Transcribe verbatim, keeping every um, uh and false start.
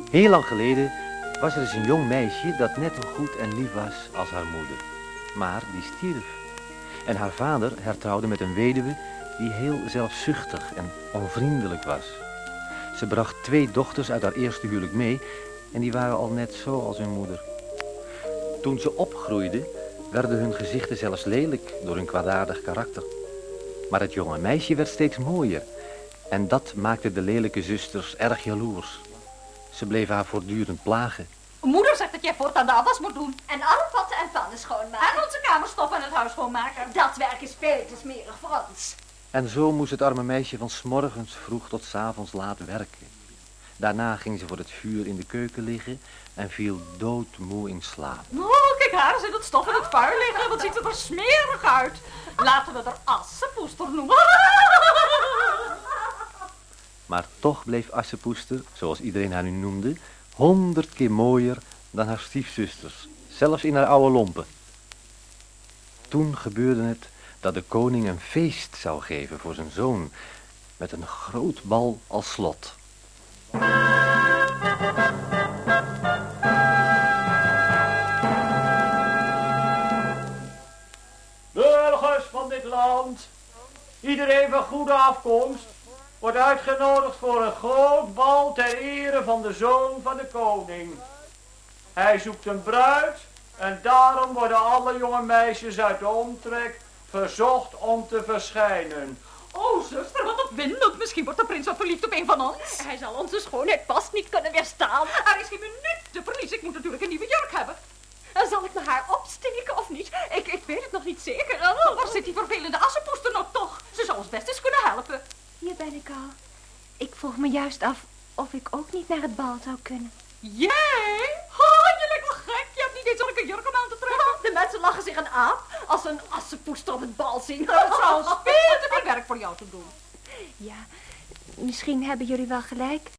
Heel lang geleden was er eens een jong meisje dat net zo goed en lief was als haar moeder. Maar die stierf. En haar vader hertrouwde met een weduwe die heel zelfzuchtig en onvriendelijk was. Ze bracht twee dochters uit haar eerste huwelijk mee en die waren al net zo als hun moeder. Toen ze opgroeiden, werden hun gezichten zelfs lelijk door hun kwaadaardig karakter. Maar het jonge meisje werd steeds mooier en dat maakte de lelijke zusters erg jaloers. Ze bleven haar voortdurend plagen. Moeder zegt dat jij voortaan de afwas moet doen. En alle potten en pannen schoonmaken. En onze kamer stoppen en het huis schoonmaken. Dat werk is veel te smerig voor ons. En zo moest het arme meisje van 's morgens vroeg tot 's avonds laat werken. Daarna ging ze voor het vuur in de keuken liggen en viel doodmoe in slaap. Oh, kijk haar eens in het stof en het vuil liggen. Wat ziet er smerig uit. Laten we er Assepoester noemen. Maar toch bleef Assepoester, zoals iedereen haar nu noemde, honderd keer mooier dan haar stiefzusters, zelfs in haar oude lompen. Toen gebeurde het dat de koning een feest zou geven voor zijn zoon, met een groot bal als slot. Burgers van dit land, iedereen van goede afkomst, wordt uitgenodigd voor een groot bal ter ere van de zoon van de koning. Hij zoekt een bruid en daarom worden alle jonge meisjes uit de omtrek verzocht om te verschijnen. Oh, zuster, wat opwindend. Misschien wordt de prins wel verliefd op een van ons. Hij zal onze schoonheid vast niet kunnen weerstaan. Er is geen minuut te verliezen. Ik moet natuurlijk een nieuwe jurk hebben. Dan zal ik mijn haar opsteken of niet? Ik, ik weet het nog niet zeker. Oh, waar zit die vervelende Assepoester nou toch? Ze zou ons best eens kunnen helpen. Hier ben ik al. Ik vroeg me juist af of ik ook niet naar het bal zou kunnen. Jij? Oh, je lijkt wel gek. Je hebt niet eens zulke jurk om aan te trekken. De mensen lachen zich een aap als ze een Assepoester op het bal zien. Het zou veel te veel werk voor jou te doen. Ja, misschien hebben jullie wel gelijk.